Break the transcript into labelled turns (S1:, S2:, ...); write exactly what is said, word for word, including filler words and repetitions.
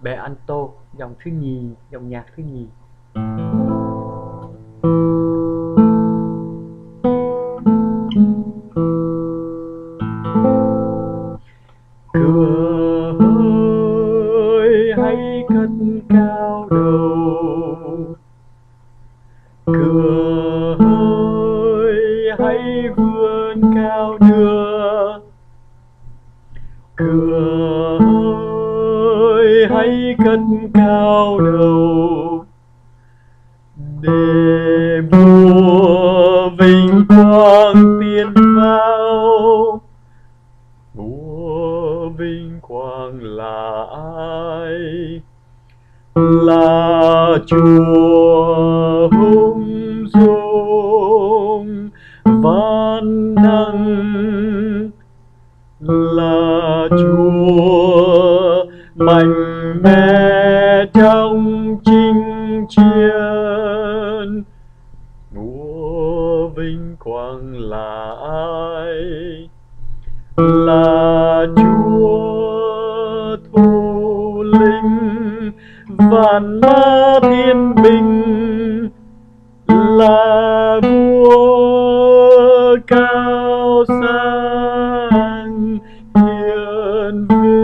S1: Bé alto, dòng thứ nhì, dòng nhạc thứ nhì. Cửa ơi hãy cất cao đầu, cửa ơi hãy vươn cao đưa, cửa ơi hãy cất cao đầu để mùa vinh quang tiến vào. Mùa vinh quang là ai? Là Chúa hùng dũng vạn năng, là Chúa mạnh mẽ trong chinh chiến. Mùa vinh quang là ai? Là Chúa thủ lĩnh vạn mã thiên binh, là vua cao sang hiền vinh.